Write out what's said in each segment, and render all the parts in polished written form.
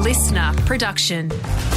listener production.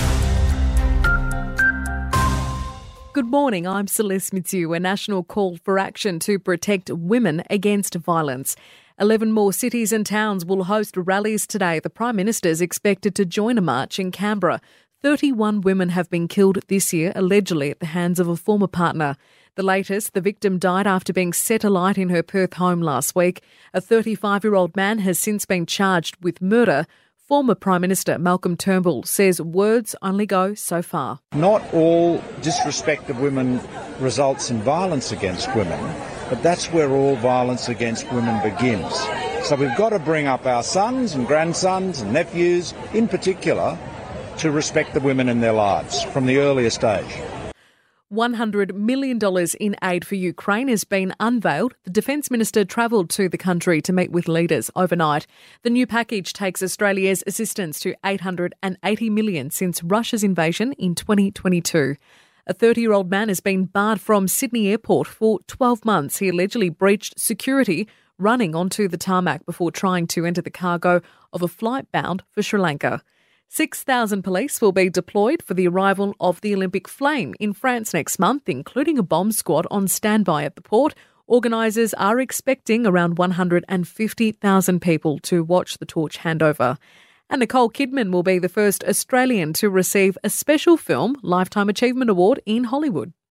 Good morning, I'm Celeste Mitsu. A national call for action to protect women against violence. 11 more cities and towns will host rallies today. The Prime Minister is expected to join a march in Canberra. 31 women have been killed this year, allegedly at the hands of a former partner. The latest, the victim died after being set alight in her Perth home last week. A 35-year-old man has since been charged with murder. Former Prime Minister Malcolm Turnbull says words only go so far. Not all disrespect of women results in violence against women, but that's where all violence against women begins. So we've got to bring up our sons and grandsons and nephews, in particular, to respect the women in their lives from the earliest age. $100 million in aid for Ukraine has been unveiled. The Defence Minister travelled to the country to meet with leaders overnight. The new package takes Australia's assistance to $880 million since Russia's invasion in 2022. A 30-year-old man has been barred from Sydney Airport for 12 months. He allegedly breached security running onto the tarmac before trying to enter the cargo of a flight bound for Sri Lanka. 6,000 police will be deployed for the arrival of the Olympic flame in France next month, including a bomb squad on standby at the port. Organisers are expecting around 150,000 people to watch the torch handover. And Nicole Kidman will be the first Australian to receive a special film Lifetime Achievement Award in Hollywood.